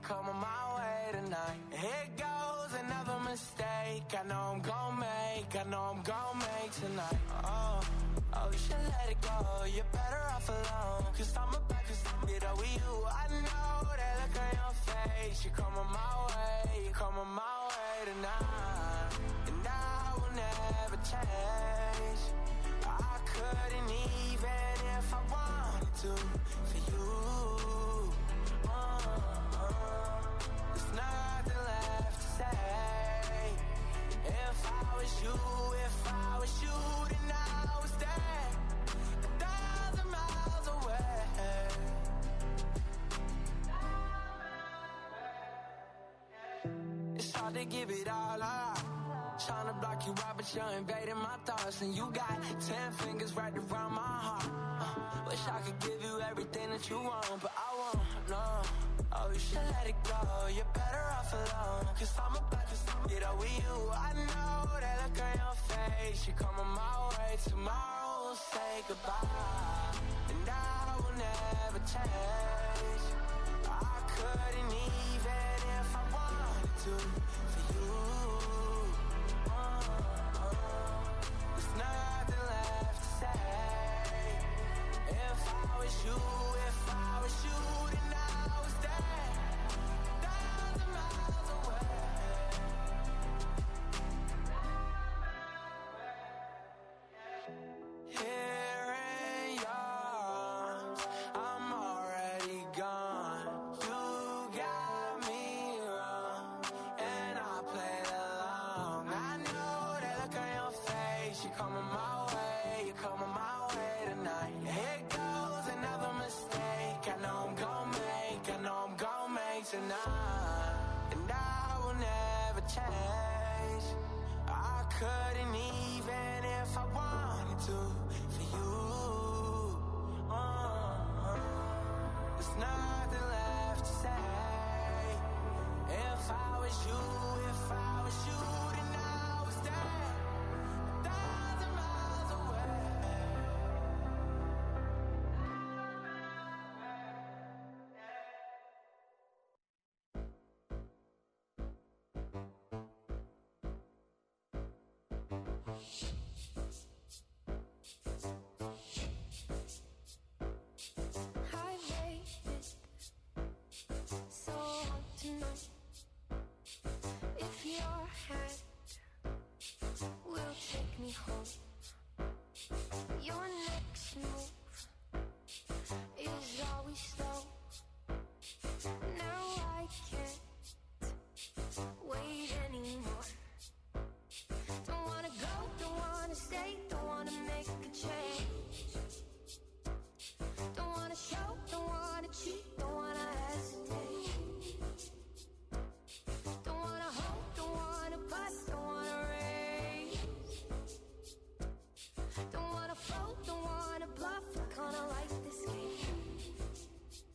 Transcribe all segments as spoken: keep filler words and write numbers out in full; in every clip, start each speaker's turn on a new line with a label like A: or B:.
A: you're coming my way tonight. Here goes another mistake I know I'm gon' make, I know I'm gon' make tonight. Oh, oh, you should let it go, you're better off alone. Cause I'm about to get up with you. I know that look on your face. You're coming my way, you're coming my way tonight. And I will never change. I couldn't even if I wanted to for you. uh, uh, There's nothing left to say. If I was you, if I was you, then I was there, a thousand miles away. It's hard to give it all up, trying to block you out, but you're invading my thoughts. And you got ten fingers right around my heart. uh, Wish I could give you everything that you want, but I won't, no. Oh, you should let it go, you're better off alone. Cause I'm about to get up with you. I know that look on your face. You're coming my way, tomorrow we'll say goodbye. And I will never change. I couldn't even if I wanted to for you. There's nothing left to say. If I was you, if I was you, then I was there, thousand miles away. Here in yours, I'm already gone. You got me wrong, and I played along. I know that look on your face. You're coming my way, you're coming my way tonight. Here goes another mistake I know I'm gon' make, I know I'm gon' make tonight. And I will never change. I couldn't even if I wanted to for you. uh, There's nothing left to say. If I was you, if I was you, then I was there, a thousand miles away.
B: I made it so hard tonight. If your hand will take me home, your next move is always slow. Now I can't wait anymore. Don't wanna go, don't wanna stay, don't wanna make a change. Don't wanna show, don't wanna cheat, don't wanna hesitate. Don't wanna hope, don't wanna bust, don't wanna raise. Don't wanna float, don't wanna bluff, I kinda like this game.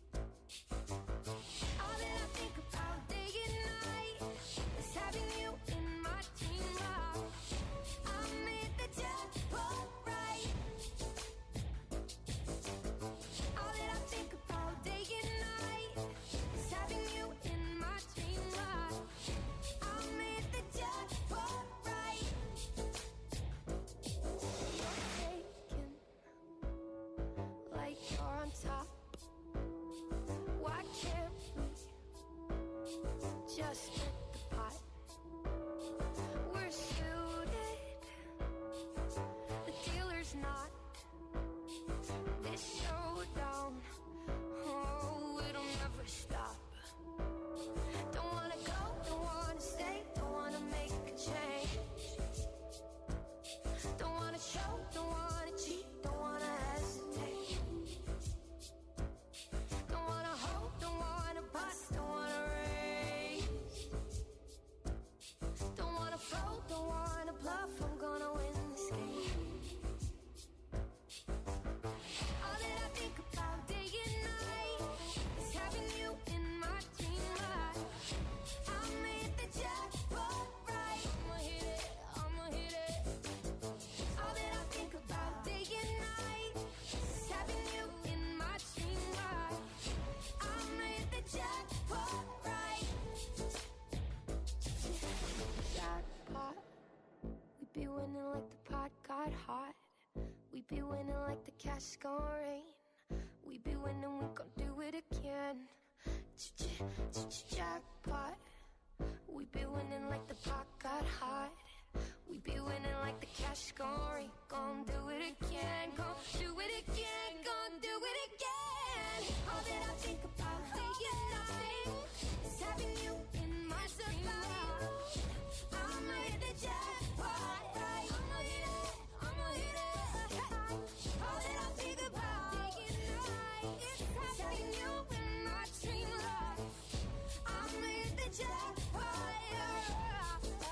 B: like the cash gon' rain. We be winning, we gon' do it again. Jackpot. We be winning like the pot got hot. We be winning like the cash gon' rain. Gon' do it again, gon' do it again, gon' do it again. All that I think about day and night is having you in my supply. I'ma hit the jackpot, right? I'ma hit it, I'ma hit it. All that I think about day and night is having you in my dream life. I'ma hit the jackpot, yeah.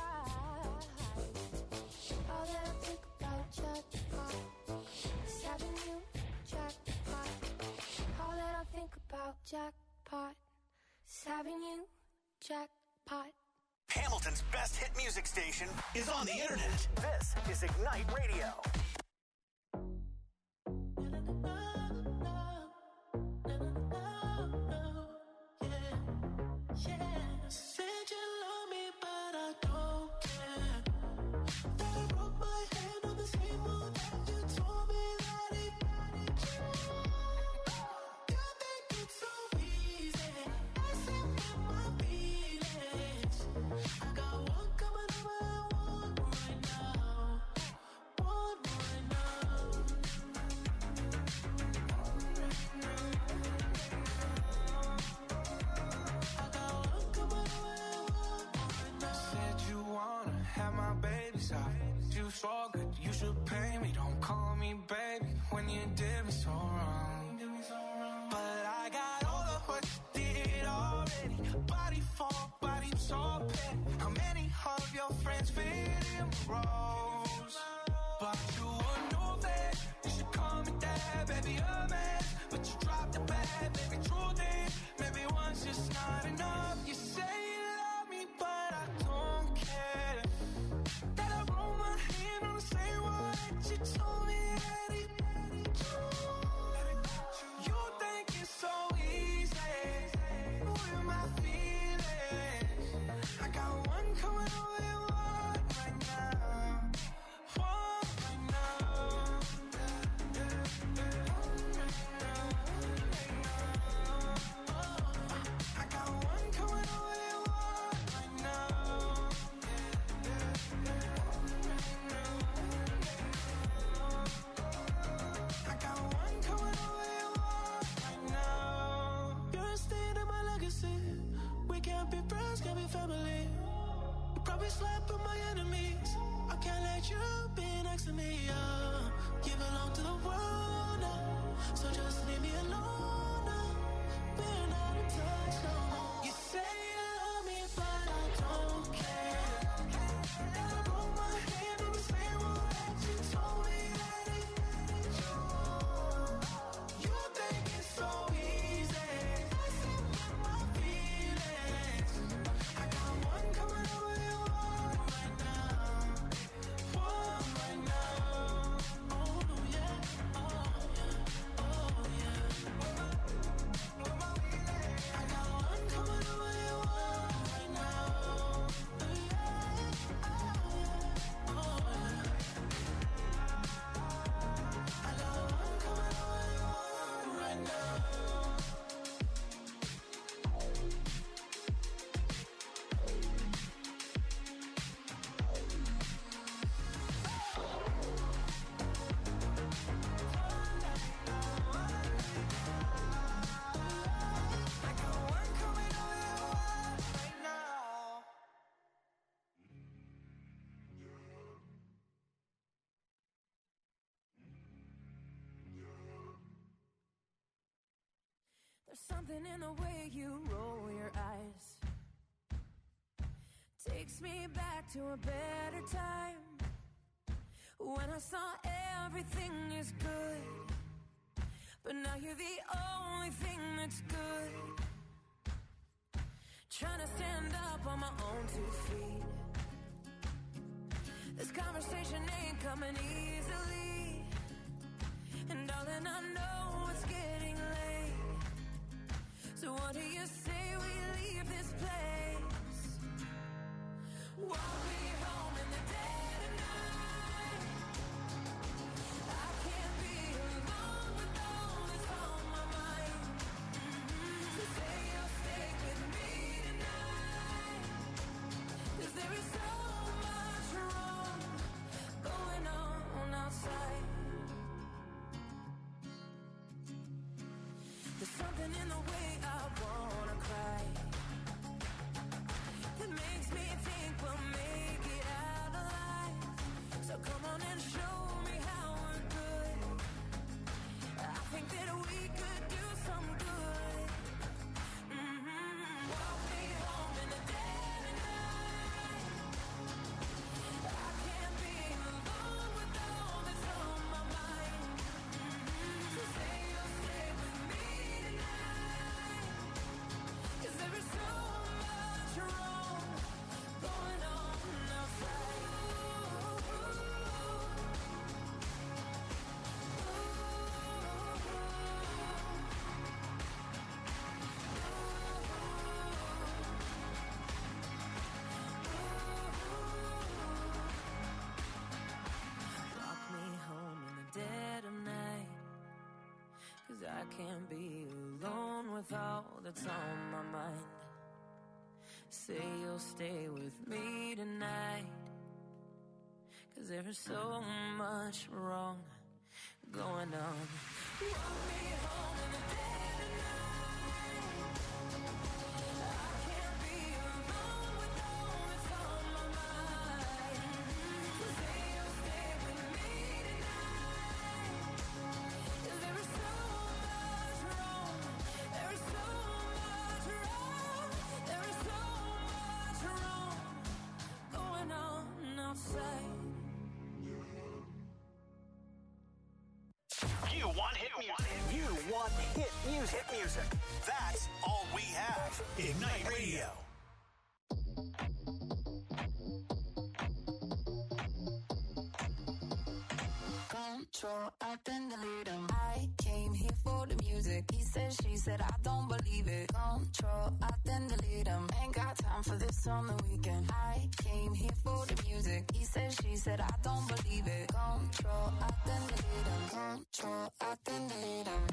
B: All that I think about jackpot is having you jackpot. All that I think about jackpot is having you jackpot.
C: Hamilton's best hit music station is on the internet. This is Ignite Radio.
D: Said you love me, but I don't care. That I broke my hand on the same one that you told me that it mattered you. You think it's so easy, messing with my feelings. I got one coming over and one right now. One right now. I got one coming over and one right now.
A: Said you wanna have my baby side. You so good, you should pay me. Don't call me baby when you did me so wrong. But I got all of what you did already. Body for body, so petty. How many of your friends fit in roles? But you would know that you should call me dad, baby, a man. But you dropped the bad, baby, true then. Maybe one's just not enough. You say you love me, but I don't care. That I roll my hand on the same one that you told me that it mattered you. You think it's so easy with my feelings. I got one coming over and one right now. One right now. I got one coming over and one right now. I got one coming over and one right now.
D: You're a stain in my legacy. We can't be friends, can't be family. You probably slept with my enemies. I can't let you be next to me. Uh. You belong to the world now, so just leave me alone now. We're not in touch no more. You say you love me, but I don't care. And I broke my hand on the same one that you told me that it mattered you. You think it's so easy, messing with my feelings. I got one coming over and one right now. One right now. Oh yeah, oh yeah, oh yeah. I got one coming over and one right now. Yeah, oh yeah, oh yeah. I got one coming over and one right now.
A: I got one coming over and one right now.
B: There's something in the way you roll your eyes. Takes me back to a better time, when I saw everything is good. But now you're the only thing that's good. Trying to stand up on my own two feet. This conversation ain't coming easily. And darling, I know it's getting late. So what do you say we leave this place? Walk me home in the dead of night. I can't be alone.
E: can't be alone with all that's on my mind. Say you'll stay with me tonight, 'cause there is so much wrong going on. Walk me home in the dead of night. I can't be alone with all that's on my mind. Say you'll stay with me tonight, 'cause there is so much wrong. There is so much wrong. There is so much wrong going on outside.
C: You want hit music. You want hit music. Hit music. That's all we have. Ignite Radio.
B: Control, I then delete him. I came here for the music. He said, she said, I don't believe it. Control, I then delete him. Ain't got time for this on the weekend. I came here for the music. He said, she said, I don't believe it. Control, I then delete him. Control, I then delete him.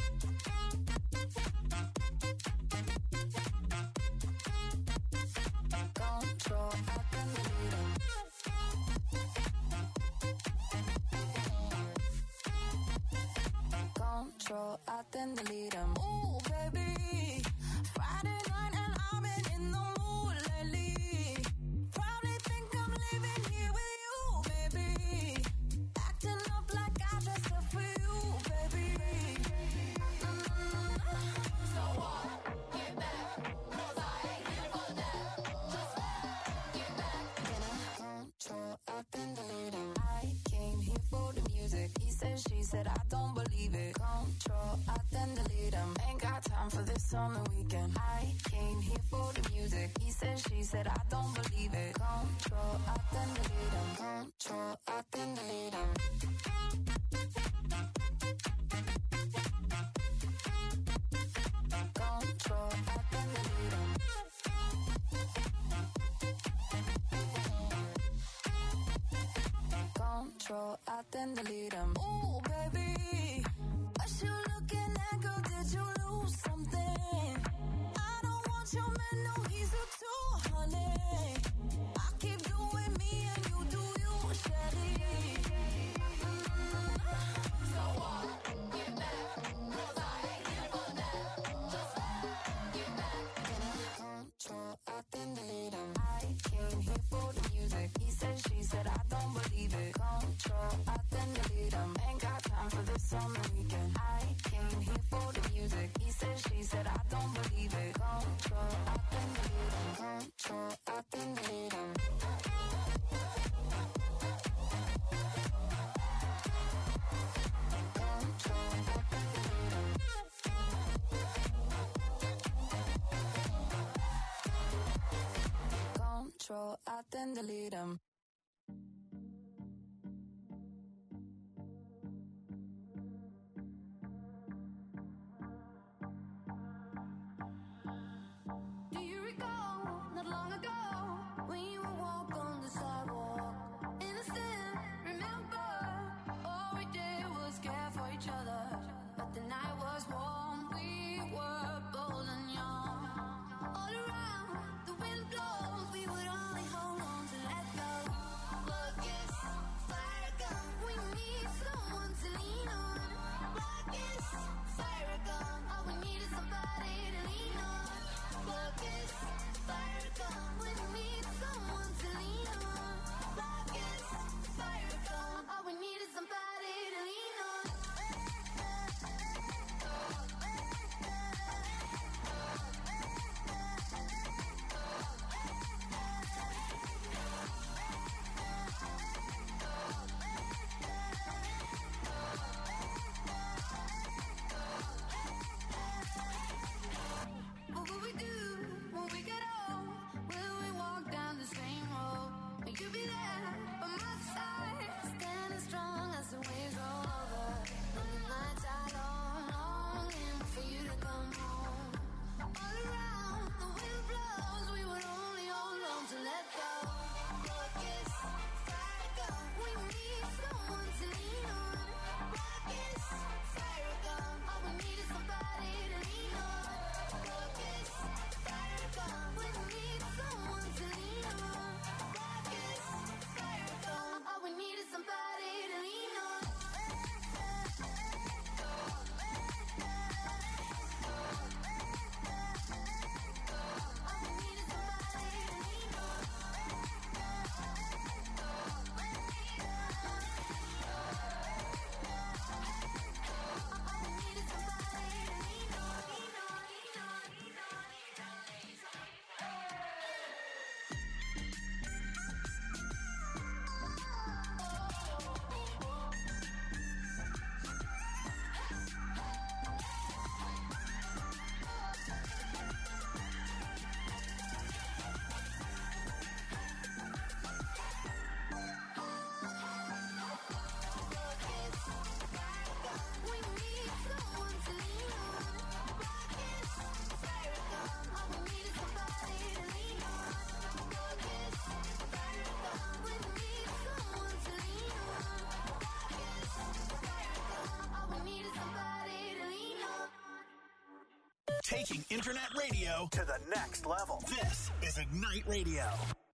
B: Control, I then delete him. Control, I then delete him. Ooh, baby, Friday night and I've been in the mood lately. Probably think I'm living here with you, baby. Acting up like I dressed up for you, baby. Mm-hmm. So what? Get back, 'cause I ain't here for that. Just get back. Can I control, I then delete him. I came here for the music. He said, she said, I don't believe it. Control, I then delete him. Ain't got time for this on the weekend. I came here for the music. He said, she said, I don't believe it. Control, I then delete him. Control, I then delete him. Control, I then delete him. Control, I then delete him. Ooh, baby, what you looking at, girl? Did you lose something? I don't want your man, no, he's a two, honey. I keep doing me and you do you, Shelly. Mm-hmm. So what? Get back, 'cause I ain't here for that. Just get back. Can I control, I then delete him. I came here for the music. He said, she said, I don't believe it. Control, I then delete him. Ain't got time for this on the weekend. I came here for the music. He said, she said, I don't believe it. Control, I then delete him. Control, I then delete him. Control, I then delete him. Control, I then delete him.
F: Do you recall, not long ago, when you would walk on the sidewalk? Innocent, remember, all we did was care for each other. But the night was warm, we were bold and young. All around, the wind blows, we would only hold on to let go. But
C: Taking internet radio to the next level. This is Ignite Radio.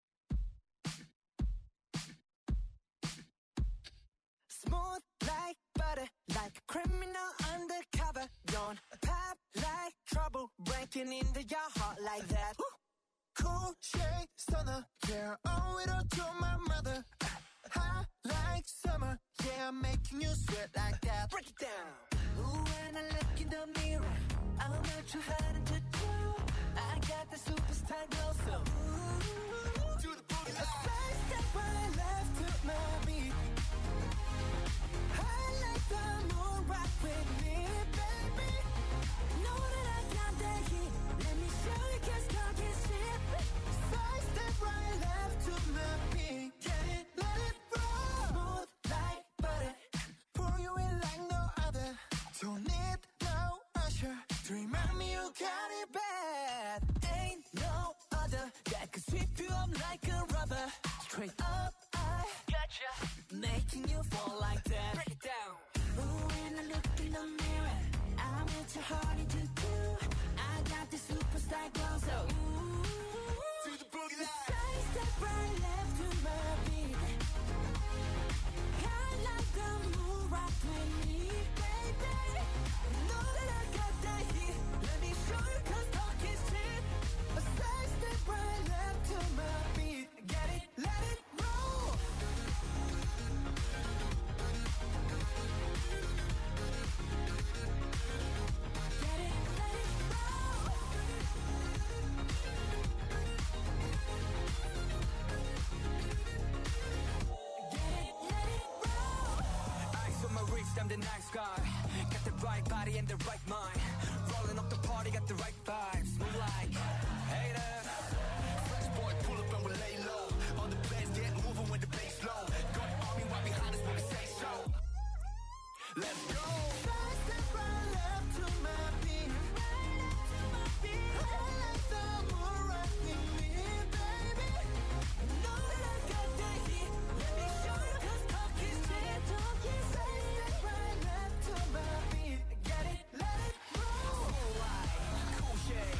A: Smooth like butter, like a criminal undercover. Don't pop like trouble, breaking into your heart like that. Ooh. Cool shade stunner, yeah, owe it all to my mother. Hot like summer, yeah, I'm making you sweat like that. Break it down. Ooh, when I look in the mirror, I'm not too hard to do. I got the superstar glow, so ooh, do the boogie line. A side step right left to my beat. I like the moon rock with me, baby. Know that I got that heat. Let me show you, cause talk is cheap. Side step right left to my beat. Get it, let it roll. Smooth like butter. Pour you in like no other. Don't need no usher to remind me you got it bad. Ain't no other that could sweep you up like a rubber. Straight up, I gotcha, making you fall like that. Break it down. Ooh, when I look in the mirror, I'm with your heart into two. I got the superstar glow, so ooh, to the boogie line. Side step right left to my beat. I like the moon rock with me, baby. Know that I got that heat. Let me show you, cause talk is cheap. A side step right left to my beat. Get it, let it roll. Get it, let it roll. Get it, let it roll.
G: Eyes on my wrist, I'm the nice guy. Got the right body and the right mind. Rolling up the party, got the right vibes. Move like haters. Fresh boy, pull up and we lay low. All the players get moving with the bass low. Got the army right behind us when we say so. Let's go.
A: Side step right left to my beat. Right up to my beat. I like the moon rock with me, baby. Know that I got that heat. Let me show you, cause talk is cheap. Talk is side step right left to my beat. Get it, let it roll.
G: Cool shade,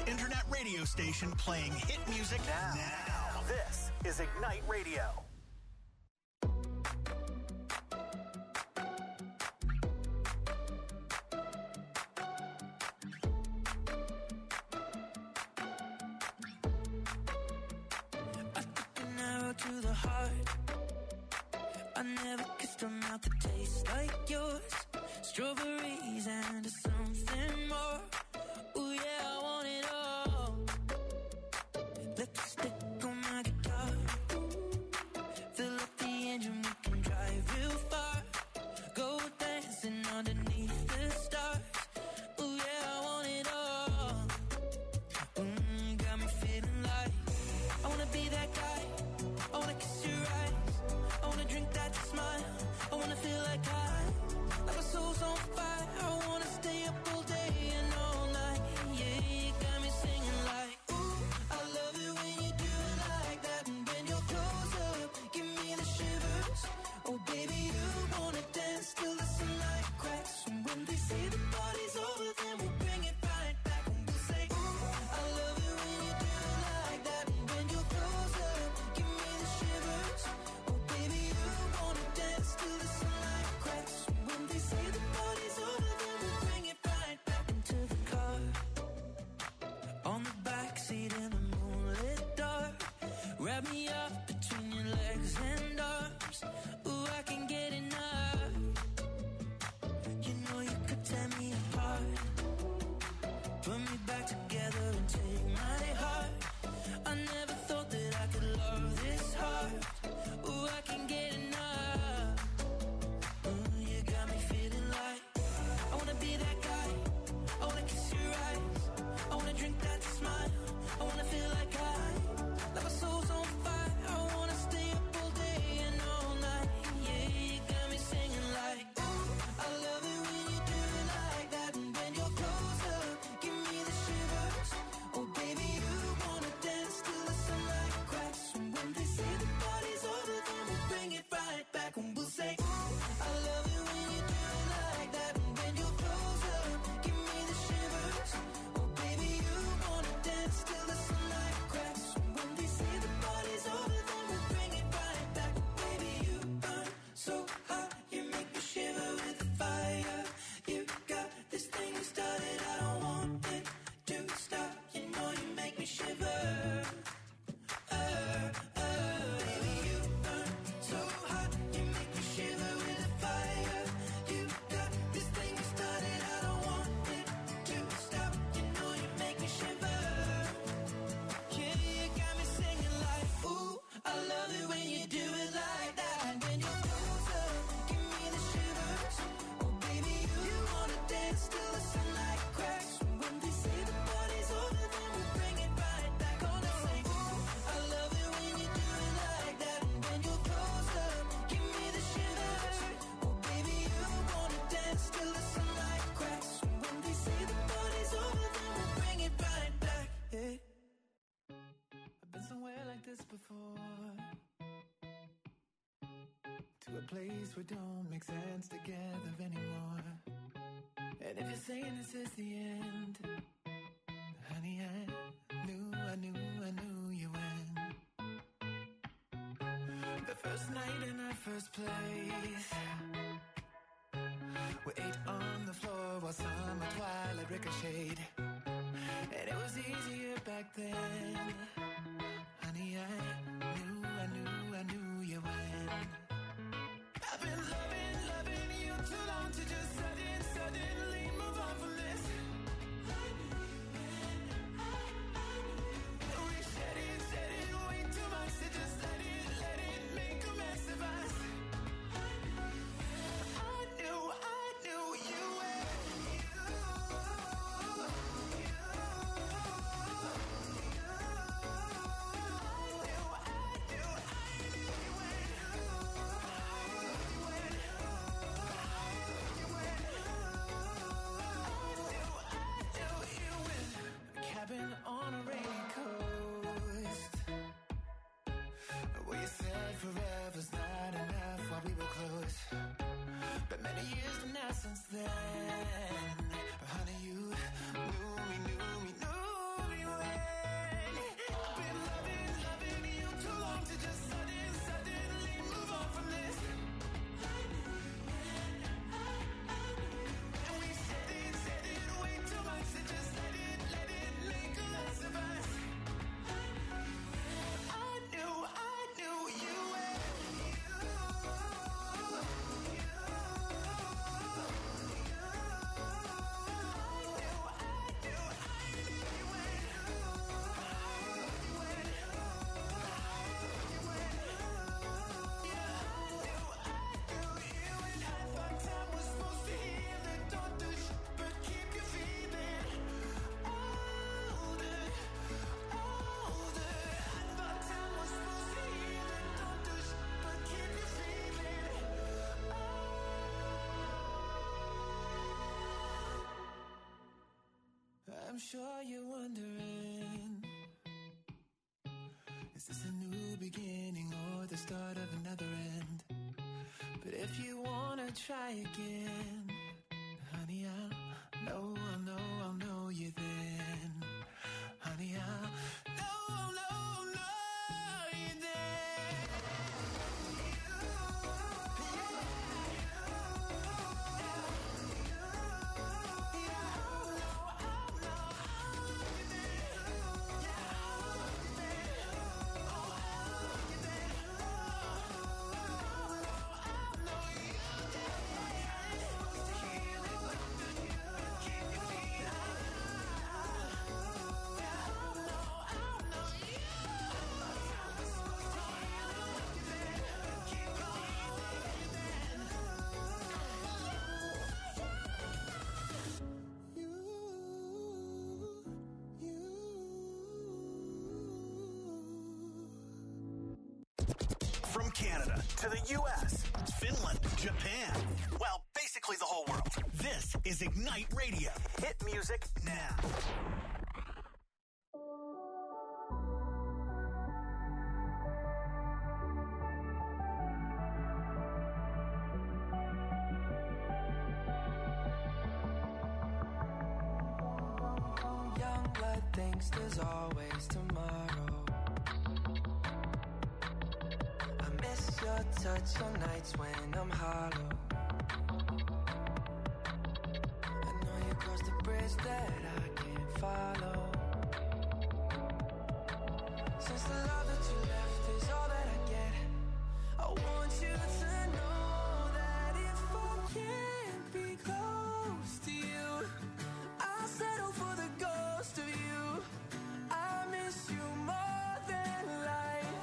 C: internet radio station playing hit music now. now. This is Ignite Radio.
E: To the heart, I never kissed a mouth that tastes like yours. Strawberries and something more. Ooh yeah, I want it all. Lipstick on my guitar. Fill up the engine, we can drive real far. Go dancing underneath the stars. Ooh yeah, I want it all. Mm, got me feeling like I wanna be that guy. I wanna kiss your eyes, I wanna drink that smile, I wanna feel like I, like my soul's on fire, I wanna stay up all day and all night, yeah, you got me singing like, ooh, I love it when you do it like that, and when you're close up, give me the shivers, oh baby, you wanna dance till the sunlight cracks, and when they say the party's over, then we'll bring it right back, and we'll say, ooh, I love it when you do it like that, and when you're close up, give me shivers. Oh baby, you wanna dance till the sunlight cracks. When they say the party's over, then we'll bring it right back into the car. On the backseat in the moonlit dark. Wrap me up between your legs and arms. Ooh, I can get enough. You know you could tear me apart. Put me back together and take my heart. I never thought that I could love this hard. Ooh, I can get enough. Ooh, you got me feeling like I wanna be that guy. I wanna kiss your eyes. I wanna drink that smile. I wanna feel like I, like my soul's on fire. I wanna stay up all day and all night. Yeah, you got me singing like, ooh, I love it when you do it like that. And when you're close up, give me the shivers. Oh baby, you wanna dance till the sunlight cracks. And when they say the party's over, then we'll bring it right back. And we'll say, ooh, I love it when you do it like that. And when you're close up, give me the shivers. Oh baby, you wanna dance till the sunlight cracks. And when they say the party's over, then we'll bring it right back. Baby, you burn so hot, you make me shiver with the fire. You got this thing you started, I don't want it to stop. You know you make me shiver. Uh, uh, baby, you burn so hot, you make me shiver with the fire. You got this thing you started, I don't want it to stop. You know you make me shiver. Yeah, you got me singing like, ooh, I love it when you do it like that. And when you're close up, give me the shivers. Oh baby, you wanna dance till the sunlight cracks. When they say the party's over, then we'll bring it right back. Gonna say, ooh, I love it when you do it like that. And when you're close up, give me the shivers. Oh baby, you wanna dance till the sunlight cracks. When they say the party's over, then we'll bring it right back. Yeah.
D: I've been somewhere like this before, to a place where don't make sense together anymore. And if you're saying this is the end, honey, I knew, I knew, I knew you when. The first night in our first place, we ate on the floor while summer twilight ricocheted. And it was easier back then. Honey, I knew, I knew, I knew you when. I've been loving, loving you too long to just sudden, suddenly move on from this. We said it, said it way too much to just let it, let it make a mess of us. I knew, I knew you when you, you, you. On a rainy coast, where you said forever's not enough while we were close. But many years have now since then. But honey, you knew me, knew me, knew me I'm sure you're wondering, is this a new beginning or the start of another end? But if you wanna try again, honey, I'll know, I'll know, I'll know you then. Honey, I'll know, I'll know, I'll know you then.
C: From Canada to the U S, Finland, Japan, well, basically the whole world. This is Ignite Radio. Hit music now.
H: Young blood thinks there's always tomorrow. I miss your touch on nights when I'm hollow. I know you crossed the bridge that I can't follow. Since the love that you left is all that I get, I want you to know that if I can't be close to you, I'll settle for the ghost of you. I miss you more than life.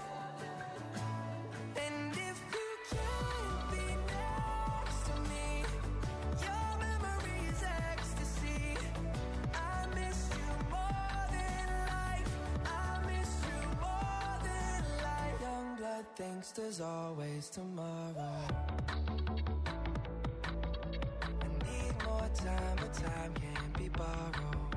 H: And if you can't be next to me, your memory's ecstasy. I miss you more than life. I miss you more than life. Young blood thinks there's always tomorrow. I need more time, but time can't be borrowed.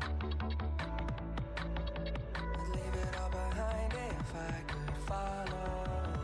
H: I'd leave it all behind if I could follow.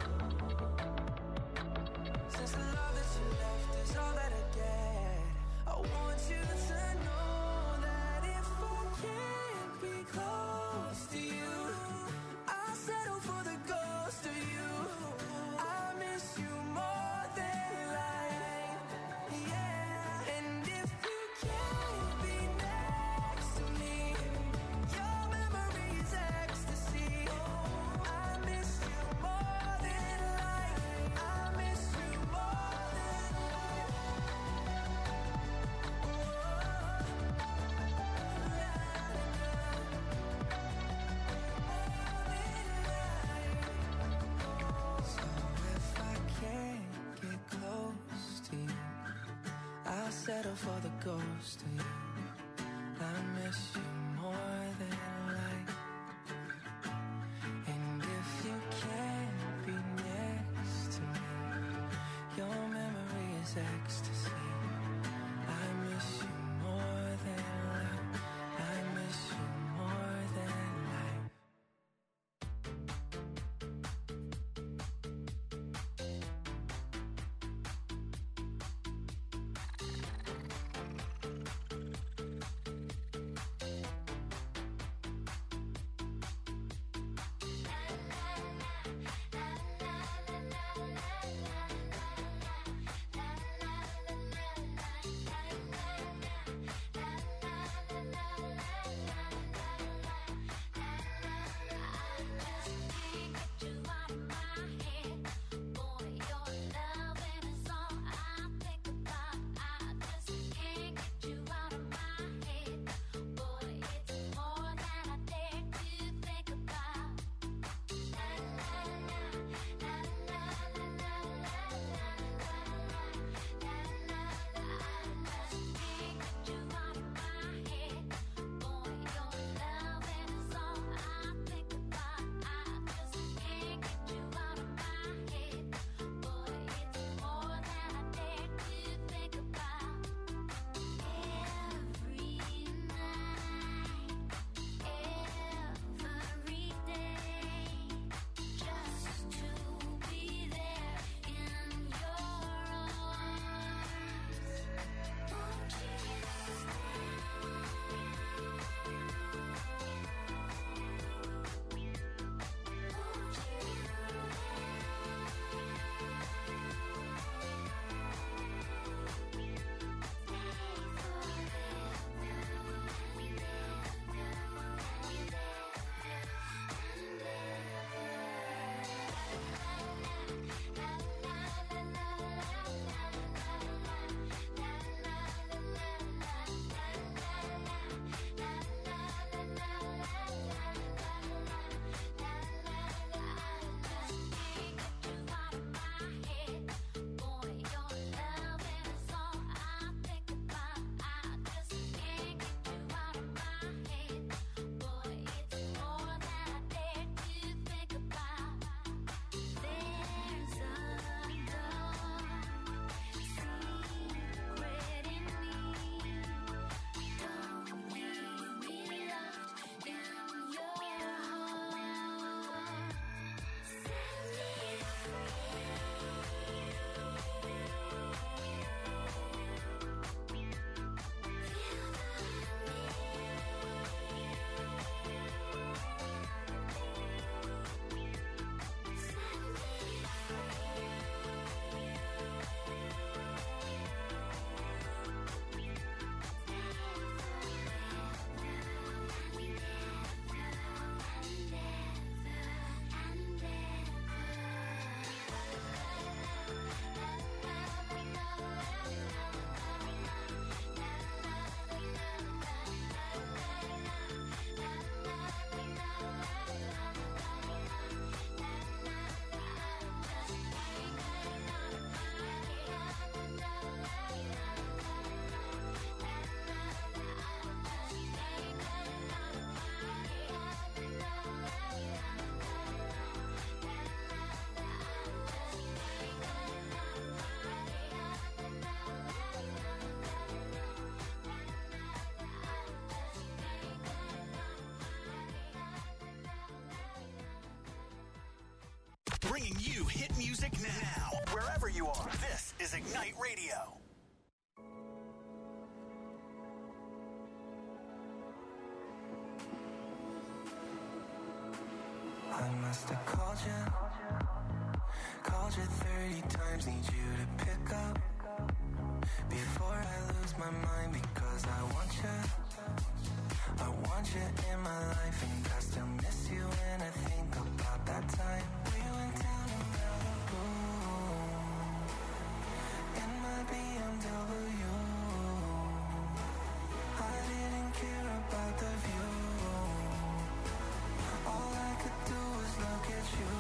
H: Since the love that you left is all that I get, I want you to know that if I can't be close to you, I'll settle for the ghost of you. I miss you more than life, yeah. And if you can't be next to me, your memory's ecstasy. I miss you more than life. I miss you more than life. So if I can't get close to you, I'll settle for the ghost of you. I miss you more than life. And if you can't be next to me, your memory is ecstasy. I miss you more than life. I miss you more than life.
C: Bringing you hit music now. Wherever you are, this is Ignite Radio.
H: I must have called you, called you thirty times, need you to pick up before I lose my mind, because I want you, I want you in my life, and I still miss you when I think about that time we went down to Malibu in my B M W. I didn't care about the view, all I could do was look at you.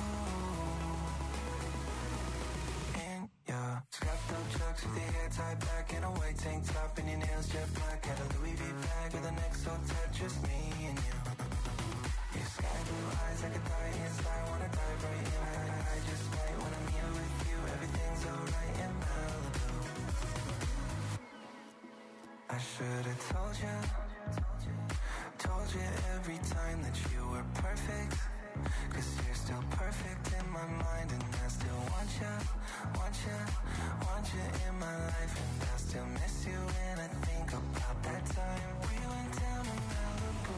H: In your scuffed up chucks with your hair tied back in a white tank top and your nails jet black, had a Louis V bag with an X O tight, just me and you. Your sky blue eyes, I could die inside, wanna dive right in. I, I just might when I'm here with you, everything's alright in Malibu. I should've told you, told you every time that you were perfect, cause you're still perfect in my mind, and I still want you, want you, want you in my life, and I still miss you when I think about that time we went down to Malibu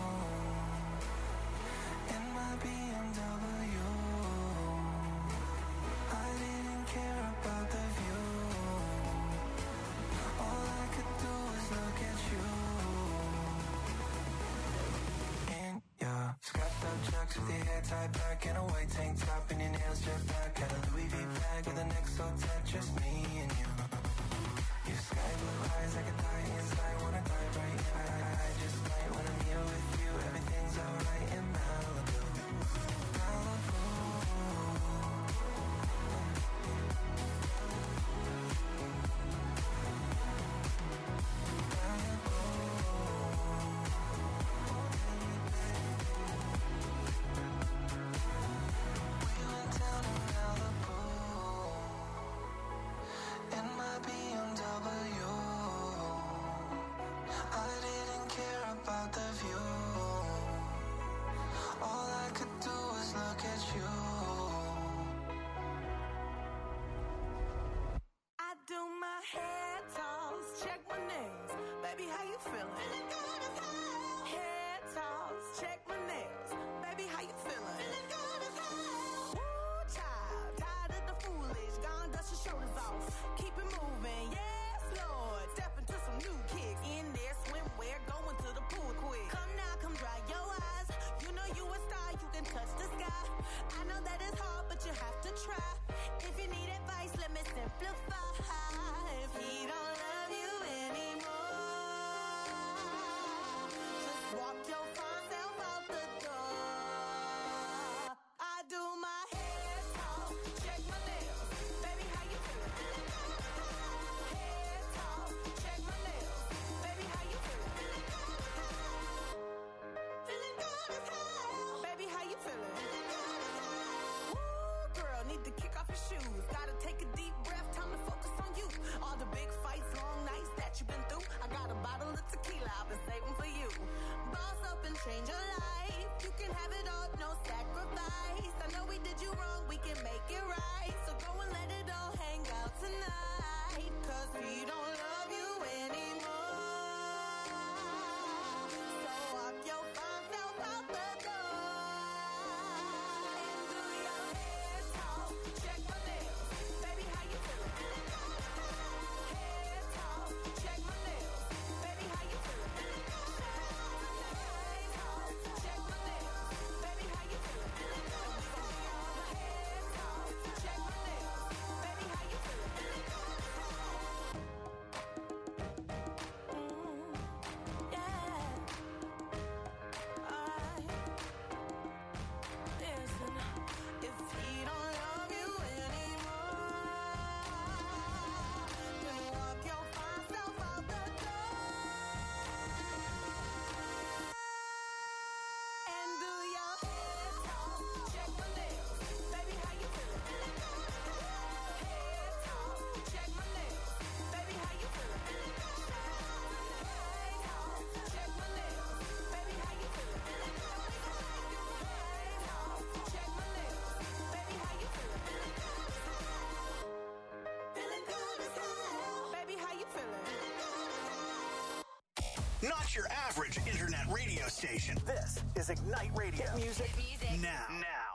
H: in my B M W. I didn't care about the view, all I could do was look at you. In your scuffed up chucks with your hair tied back in a white tank top and your nails jet black, had a Louis V bag with an X O tight, just me and you. Your sky blue eyes, I could die inside, wanna dive right in. I, I just might when I'm here with you, everything's alright in Malibu. Malibu. We went down to Malibu in my B M W. I didn't care about the view, all I could do was look at you.
I: I do my hair toss, check my nails. Baby, how you feeling? Feeling good as hell. Hair toss, check my nails. Baby, how you feeling? Feeling good as hell. Woo, child, tired of the foolish. Gone, dust your shoulders off. Keep it moving, yes, Lord. Step into some new kicks. In there, swimwear, going to the pool quick. Come now, come dry your eyes. You know you a star, you can touch the sky. I know that it's hard, but you have to try. If you need advice, let me simplify. If he don't love you anymore, just walk your fine self out the door. I do my hair talk, check my nails. Baby, how you feeling? Feeling good as hell. Hair talk, check my nails. Baby, how you feeling? Feeling good as hell. Feeling good as hell. Baby, how you feeling? Feeling good as hell. Woo, girl, need to kick off your shoes. Gotta take a deep breath, time to focus on you. All the big fights, long nights that you've been through. I got a bottle of tequila I've been saving for you. Boss up and change your life. You can have it all, no sacrifice. I know we did you wrong, we can make it right. So go and let it all hang out tonight. Cause we don't love you anymore. So walk your fine self out the door. And do your hair talk, check my nails. Baby, how you feeling? Feeling good as hell. Hair talk, check my nails. Baby, how you feeling? Feeling good as hell. Hair talk, check my nails. Baby, how you feeling? Feeling good as hell. Hair talk, check my nails. Baby, how you feeling? Feeling good as hell.
C: Not your average internet radio station. This is Ignite Radio. Hit music, music. now. Now.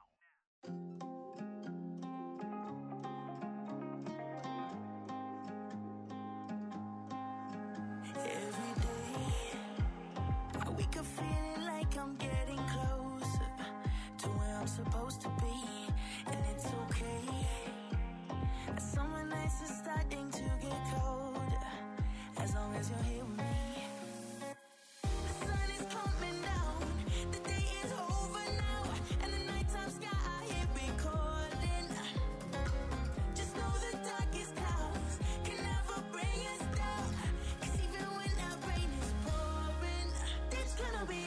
H: Every day, I wake up feeling like I'm getting closer to where I'm supposed to be, and it's okay. Summer nights are starting to get colder, as long as you're here with me. The sun is coming down, the day is over now, and the nighttime sky here be calling. Just know the darkest clouds can never bring us down, 'cause even when that rain is pouring, it's gonna be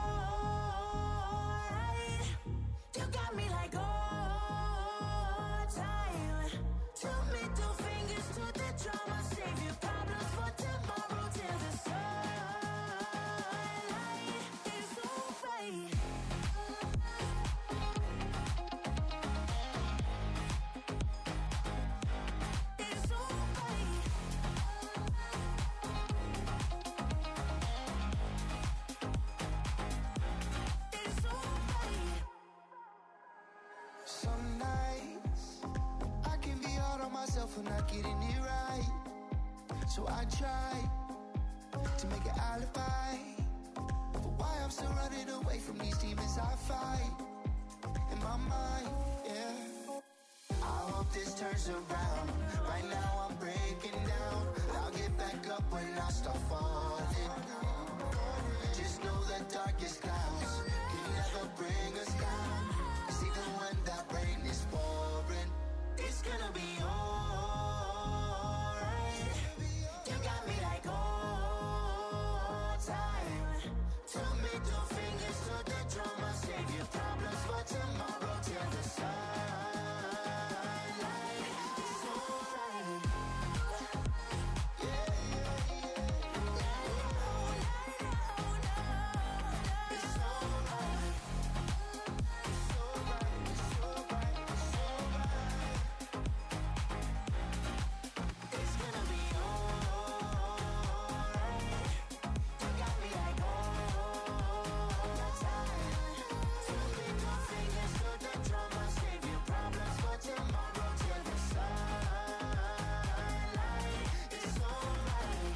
H: alright. You got me like all time. Two middle fingers to the drama, save your problems for tomorrow till the sunlight is alright. It's alright. It's alright.
D: Some nights I can be hard on myself for not getting it right. So I try to make an alibi for why I'm still running away from these demons I fight in my mind, yeah. I hope this turns around. Right now I'm breaking down. I'll get back up when I start falling. Just know the darkest clouds can never bring us down, 'cause even when that rain is pouring, it's gonna be alright. You got me like all time. Two middle fingers to the drama, save your problems for tomorrow till the sunlight is alright. Yeah, yeah, yeah. It's alright. It's alright. It's alright. It's alright. It's gonna be alright. You got me like all the time. Two middle fingers to the drama, save your problems for tomorrow till the sunlight is alright.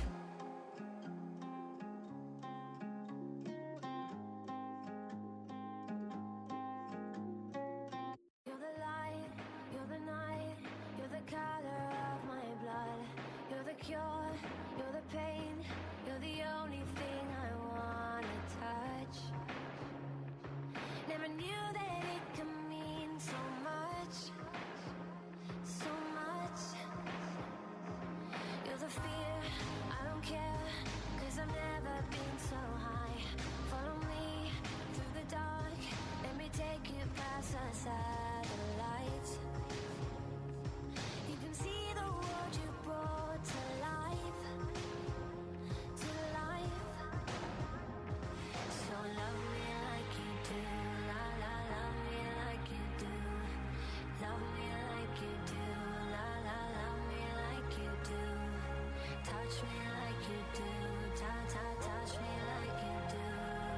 B: You're the light, you're the night, you're the color of my blood. You're the cure, you're the pain, you're the only thing I wanna touch. Never knew that it could mean so much, so much. You're the fear, I don't care, 'cause I've never been so high. Follow me through the dark, let me take you past the satellites. You can see the world you brought to life, to life. So love me like you do, la la, love me like you do. Love me like you do, la la, love me like you do. Touch me like you do, ta ta, touch me like you do.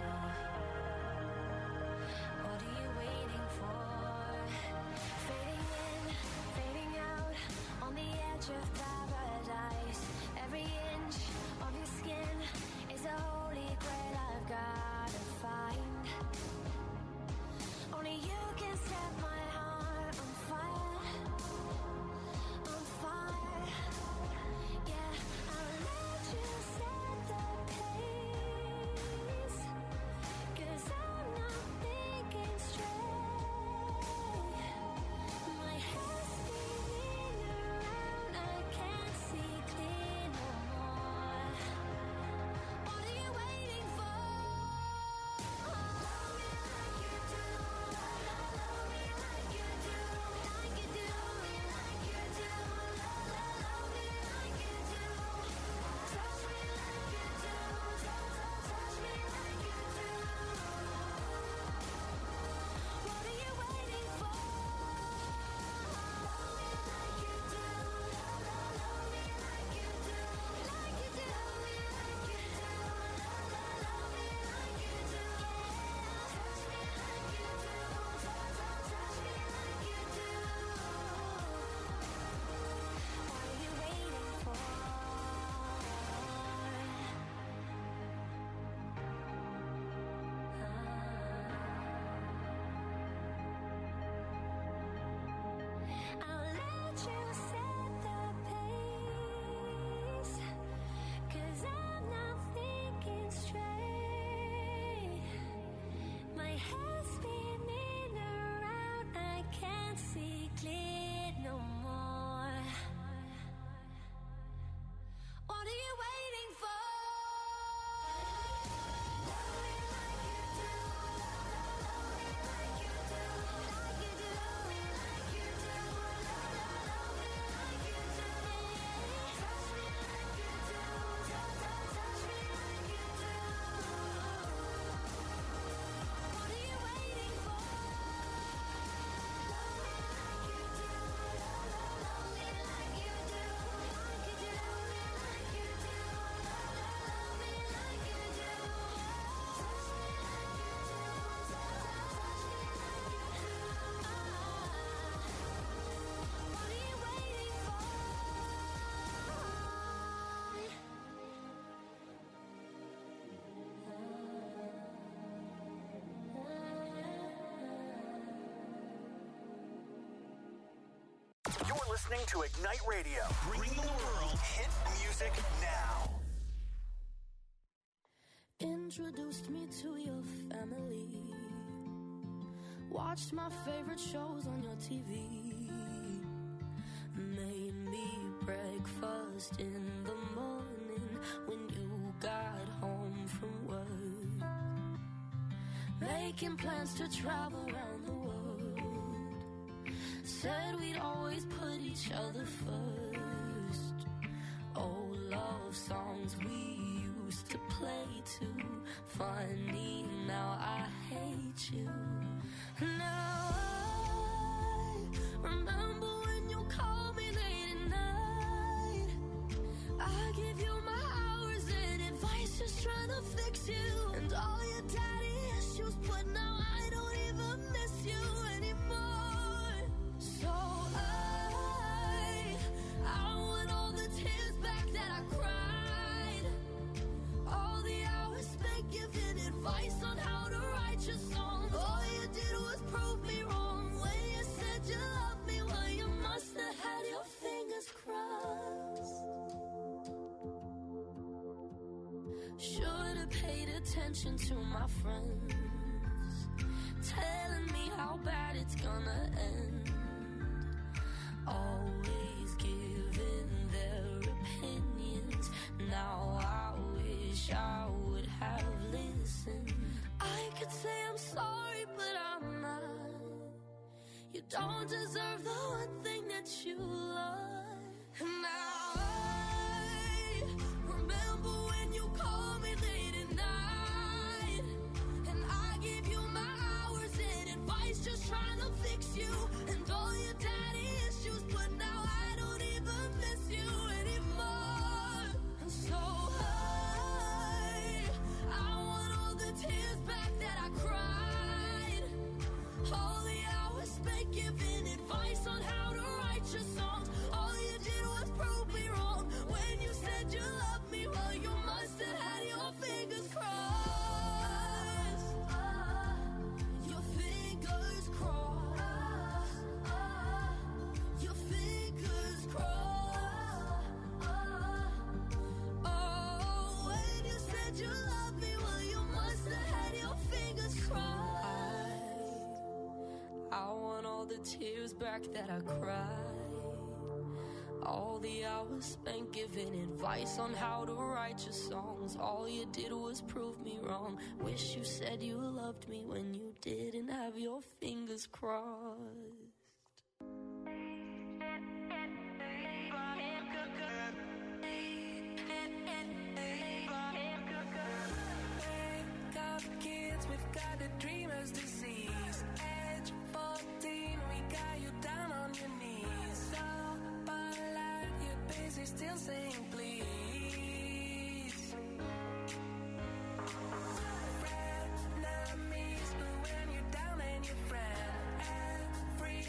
B: What are you waiting for? Fading in, fading out, on the edge of paradise. Every inch of your skin is a holy grail I've gotta find. Only you can set my heart on fire, on fire. Yeah, I'll let you set the pace.
C: listening to Ignite Radio. Bring the world hit music now.
F: Introduced me to your family. Watched my favorite shows on your T V. Made me breakfast in the morning when you got home from work. Making plans to travel around the world. Said we'd always put each other first. Old love songs we used to play too. Funny, now I hate you. Now I remember when you called me late at night. I give you my hours and advice, just trying to fix you. And all your daddy issues, but now I don't even miss you anymore. So I, I want all the tears back that I cried. All the hours spent giving advice on how to write your songs. All you did was prove me wrong when you said you loved me. Well, you must have had your fingers crossed. Should've paid attention to my friends, telling me how bad it's gonna end. Always giving their opinions. Now I wish I would have listened. I could say I'm sorry, but I'm not. You don't deserve the one thing that you love. And now I remember when you called me late at night, and I gave you my hours and advice, just trying to fix you. And all your daddy issues, but now I don't even miss you anymore. And so I, I want all the tears back that I cried. All the hours spent giving advice on how to write your songs. All you did was prove me wrong when you said you loved me. Well, you must have had your fingers crossed. Your fingers crossed. Your fingers crossed. Oh, when you said you loved me, well, you must have had your fingers crossed. I want all the tears back that I cried. All the hours spent giving advice on how to write your songs. All you did was prove me wrong. Wish you said you loved me when you didn't have your fingers crossed.
H: Wake up, kids, we've got the dreamer's disease. Age fourteen, we got you down on your knees. So polite, you're busy still saying please. Frenemies, but when you're down and your friend. Every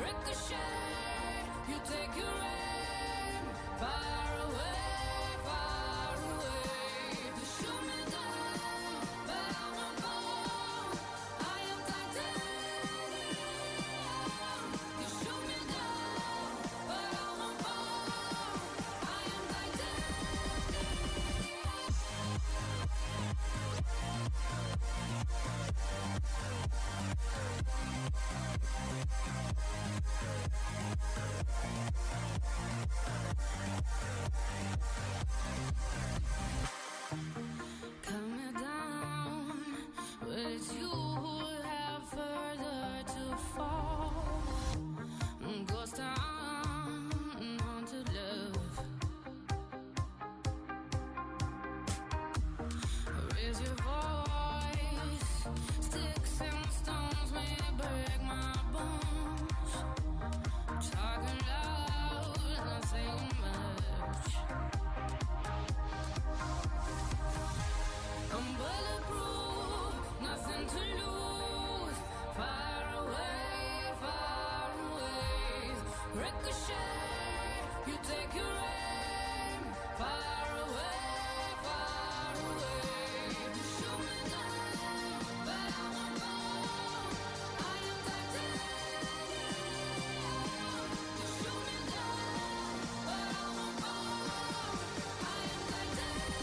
F: Ricochet, you take your aim. Far away, far away. You shoot me down, but I won't fall. I am titanium. You shoot me down, but I won't fall. I am Cut me down, but it's you who have further to fall. Ghost town, haunted love. Raise your voice, sticks and stones may break my bones. Talking loud, not saying much. I'm bulletproof, nothing to lose. Far away, far away. Ricochet, you take your aim. Far away, far away. You shoot me down, but I won't fall. I am titanium. You shoot me down, but I won't fall. I am titanium.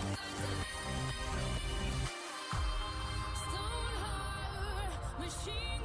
F: Stone heart, machine.